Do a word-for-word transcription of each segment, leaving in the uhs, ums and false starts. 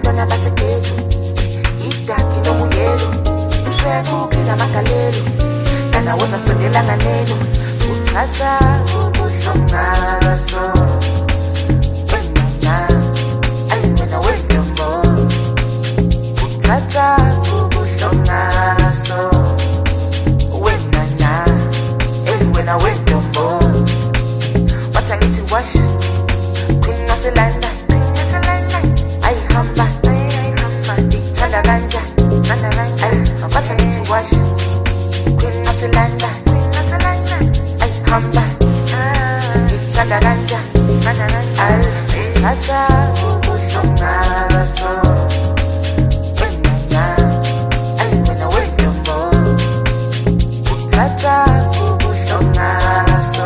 ngabantwana basegethu idaki nomuyelo msweko kina makalelo nana woza sondela nganeno uthatha ubuhlongaso wena ayi wena wedombo uthatha ubuhlongaso wena na ayi wena wedombo wathangithi wash kwina selanda ayihamba ithanda kanjani wathangithi wash kwina selanda ayihamba ithanda kanjani ayithatha ubuhlongaso wena ayi wena wedombo uthatha ubuhlongaso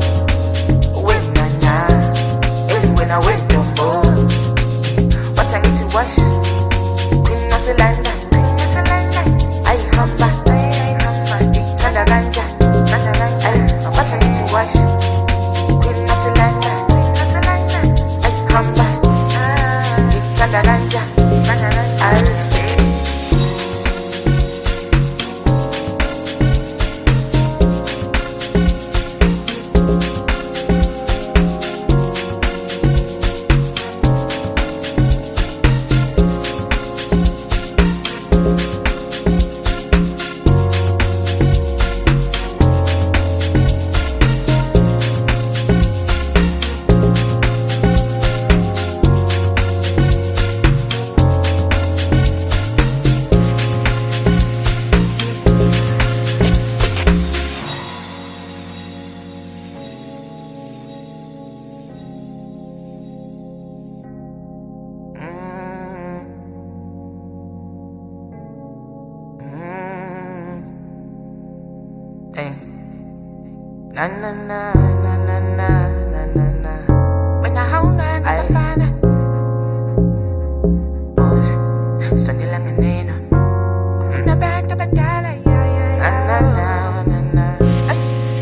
wena ayi wena wedombo wathangithi wash kwina selanda ayihamba ithanda kanjani wathangithi wash kwina selanda ayihamba ithanda kanjani na na na na na na na na na wena haunga ngafana oze sondela nganeno ufuna abantu abadala ya ya ya na na na na ay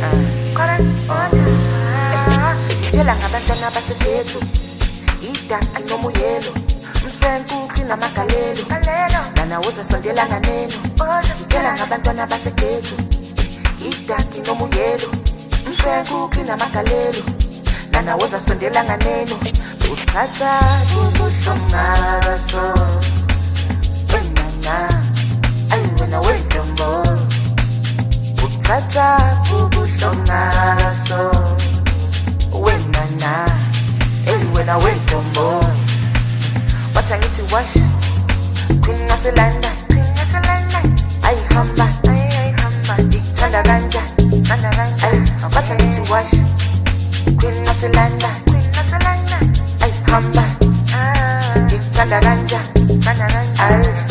ah ngitshela ngabantwana basegethu idaki nomuyelo msenku kina makalelo nana woza sondela nganeno ngitshela ngabantwana basegethu idaki nomuyelo msweko kina makalelo nana woza sondela nganeno uthatha ubuhlongaso wena ayi wena wedombo uthatha ubuhlongaso wena ayi wena wedombo wathangithi wash kwina selanda ayihamba ithanda kanjani wathangithi wash kwina selanda ayihamba ithanda kanjani